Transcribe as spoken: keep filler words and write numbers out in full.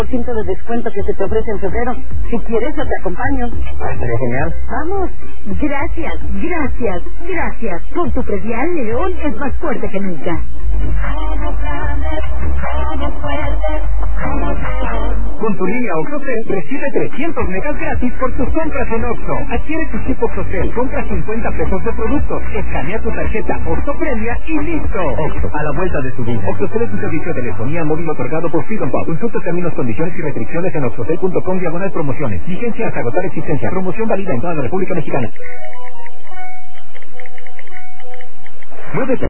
por ciento de descuento que se te ofrece en febrero. Si quieres, yo te acompaño. Ah, estaría genial. Vamos. Gracias, gracias, gracias. Con tu predial, León es más fuerte que nunca. Con tu línea OXXOCEL recibe trescientos megas gratis por tus compras en Oxxo. Adquiere tu chip OXXOCEL, compra cincuenta pesos de productos, escanea tu tarjeta Oxxo Premia y listo. Oxxo, a la vuelta de tu vida. OXXOCEL es un servicio de telefonía móvil otorgado por Freedom Pop. Consulta términos, condiciones y restricciones en oxxocel punto com diagonal promociones. Vigencia hasta agotar existencia. Promoción válida en toda la República Mexicana. Muévete.